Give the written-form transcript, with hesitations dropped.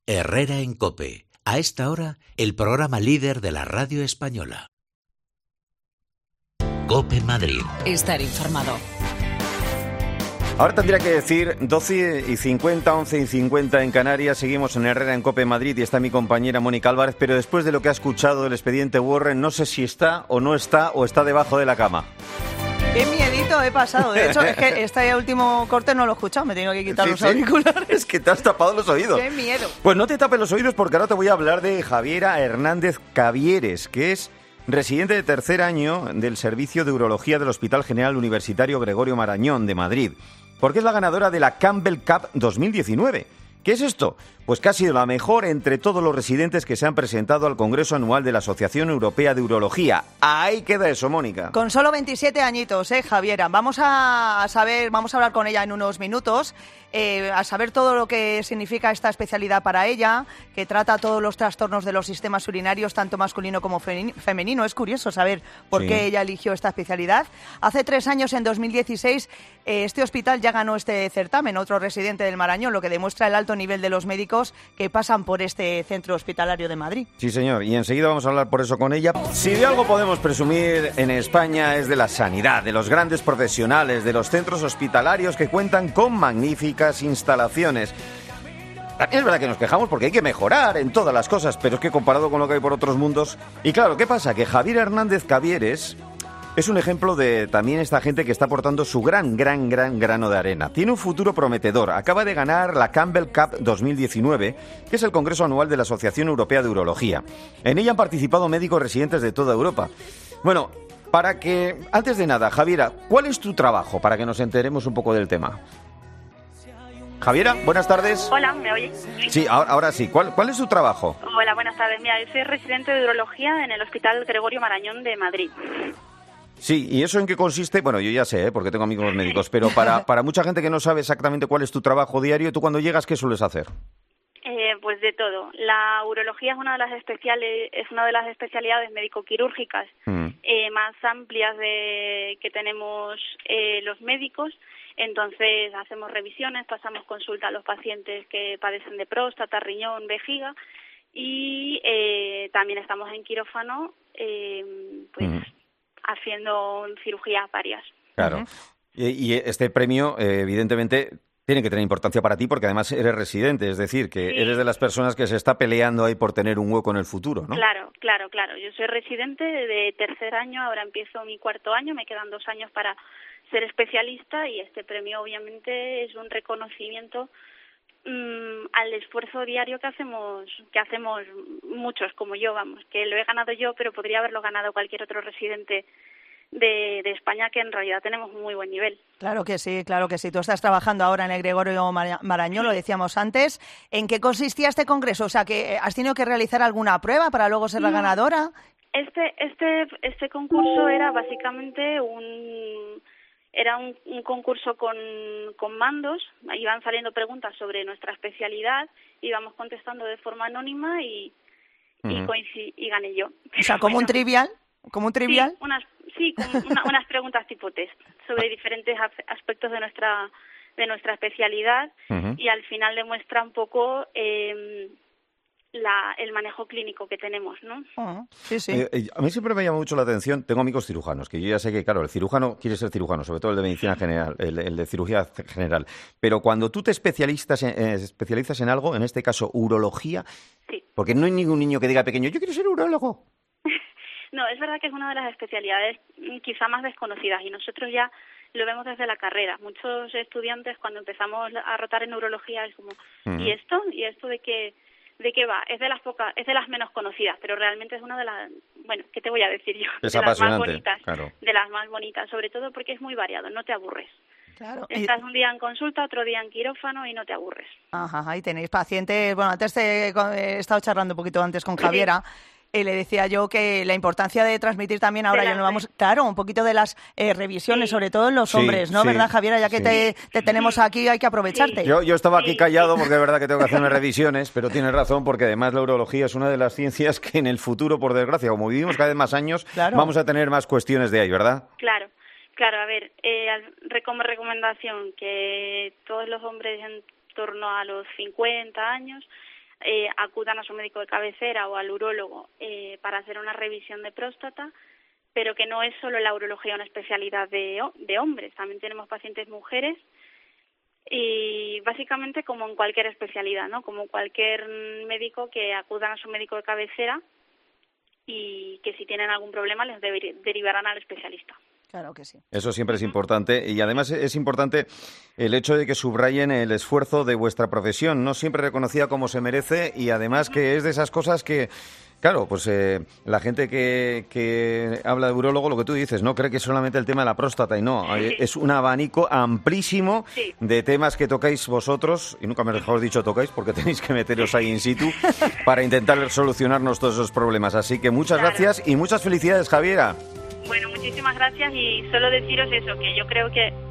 Herrera en COPE. A esta hora, el programa líder de la radio española. COPE Madrid. Estar informado. Ahora tendría que decir 12:50, 11:50 en Canarias. Seguimos en Herrera en COPE Madrid y está mi compañera Mónica Álvarez, pero después de lo que ha escuchado del expediente Warren, no sé si está o está debajo de la cama. Qué miedito he pasado. De hecho, es que este último corte no lo he escuchado. Me tengo que quitar los auriculares. Es que te has tapado los oídos. ¡Qué miedo! Pues no te tapes los oídos porque ahora te voy a hablar de Javiera Hernández Cavieres, que es residente de tercer año del Servicio de Urología del Hospital General Universitario Gregorio Marañón de Madrid, porque es la ganadora de la Campbell Cup 2019. ¿Qué es esto? Pues que ha sido la mejor entre todos los residentes que se han presentado al Congreso Anual de la Asociación Europea de Urología. Ahí queda eso, Mónica. Con solo 27 añitos, Javiera. Vamos a hablar con ella en unos minutos, a saber todo lo que significa esta especialidad para ella, que trata todos los trastornos de los sistemas urinarios, tanto masculino como femenino. Es curioso saber por qué ella eligió esta especialidad. Hace 3 años, en 2016, este hospital ya ganó este certamen, otro residente del Marañón, lo que demuestra el alto nivel de los médicos que pasan por este centro hospitalario de Madrid. Sí, señor, y enseguida vamos a hablar por eso con ella. Si de algo podemos presumir en España es de la sanidad, de los grandes profesionales, de los centros hospitalarios que cuentan con magníficas instalaciones. También es verdad que nos quejamos porque hay que mejorar en todas las cosas, pero es que comparado con lo que hay por otros mundos... Y claro, ¿qué pasa? Que Javiera Hernández Cavieres es un ejemplo de también esta gente que está aportando su gran grano de arena. Tiene un futuro prometedor. Acaba de ganar la Campbell Cup 2019, que es el Congreso Anual de la Asociación Europea de Urología. En ella han participado médicos residentes de toda Europa. Bueno, antes de nada, Javiera, ¿cuál es tu trabajo? Para que nos enteremos un poco del tema. Javiera, buenas tardes. Hola, ¿me oyes? Sí, ahora sí. ¿Cuál es tu trabajo? Hola, buenas tardes. Mira, yo soy residente de urología en el Hospital Gregorio Marañón de Madrid. Sí, ¿y eso en qué consiste? Bueno, yo ya sé, porque tengo amigos médicos, pero para mucha gente que no sabe exactamente cuál es tu trabajo diario, ¿tú cuando llegas qué sueles hacer? Pues de todo. La urología es una de las especialidades médico-quirúrgicas más amplias que tenemos los médicos. Entonces hacemos revisiones, pasamos consulta a los pacientes que padecen de próstata, riñón, vejiga y también estamos en quirófano, haciendo cirugías varias. Claro. Y este premio, evidentemente, tiene que tener importancia para ti porque además eres residente, es decir, que eres de las personas que se está peleando ahí por tener un hueco en el futuro, ¿no? Claro. Yo soy residente de tercer año, ahora empiezo mi cuarto año, me quedan 2 años para ser especialista y este premio obviamente es un reconocimiento al esfuerzo diario que hacemos muchos como yo, que lo he ganado yo, pero podría haberlo ganado cualquier otro residente de España, que en realidad tenemos un muy buen nivel. Claro que sí. Tú estás trabajando ahora en el Gregorio Marañón, lo decíamos antes. ¿En qué consistía este congreso? O sea, que ¿has tenido que realizar alguna prueba para luego ser la ganadora? Este concurso era básicamente un concurso con mandos. Iban saliendo preguntas sobre nuestra especialidad, íbamos contestando de forma anónima y gané yo. O sea, ¿como un trivial? ¿Como un trivial? Sí, unas preguntas tipo test sobre diferentes aspectos de nuestra especialidad y al final demuestra un poco el manejo clínico que tenemos, ¿no? Sí. A mí siempre me llama mucho la atención, tengo amigos cirujanos, que yo ya sé que, claro, el cirujano quiere ser cirujano, sobre todo el de medicina general, el de cirugía general, pero cuando tú te especializas en algo, en este caso urología, porque no hay ningún niño que diga pequeño, yo quiero ser urólogo. No, es verdad que es una de las especialidades quizá más desconocidas y nosotros ya lo vemos desde la carrera. Muchos estudiantes cuando empezamos a rotar en urología es como, ¿y esto? ¿Y esto de qué va? Es de las menos conocidas, pero realmente es una de las, bueno, ¿qué te voy a decir yo? Es de las más bonitas, claro. De las más bonitas, sobre todo porque es muy variado, no te aburres. Claro. Estás un día en consulta, otro día en quirófano y no te aburres. Ajá, ahí tenéis pacientes. Bueno, antes he estado charlando un poquito antes con Javiera. Le decía yo que la importancia de transmitir también ahora ya no vamos, claro, un poquito de las revisiones, sobre todo en los hombres, ¿no? ¿Verdad, Javiera? Ya que te tenemos aquí, hay que aprovecharte. Yo estaba aquí callado porque es verdad que tengo que hacerme revisiones, pero tienes razón porque además la urología es una de las ciencias que en el futuro, por desgracia, como vivimos cada vez más años, vamos a tener más cuestiones de ahí, ¿verdad? Claro, a ver, como recomendación que todos los hombres en torno a los 50 años acudan a su médico de cabecera o al urólogo para hacer una revisión de próstata, pero que no es solo la urología una especialidad de hombres, también tenemos pacientes mujeres y básicamente como en cualquier especialidad, ¿no? Como cualquier médico que acudan a su médico de cabecera y que si tienen algún problema les derivarán al especialista. Claro que sí. Eso siempre es importante y además es importante el hecho de que subrayen el esfuerzo de vuestra profesión, no siempre reconocida como se merece y además que es de esas cosas que, claro, pues la gente que habla de urólogo, lo que tú dices, no cree que es solamente el tema de la próstata y no, es un abanico amplísimo de temas que tocáis vosotros, y nunca mejor dicho tocáis porque tenéis que meteros ahí in situ para intentar solucionarnos todos esos problemas. Así que muchas gracias y muchas felicidades, Javiera. Bueno, muchísimas gracias y solo deciros eso, que yo creo que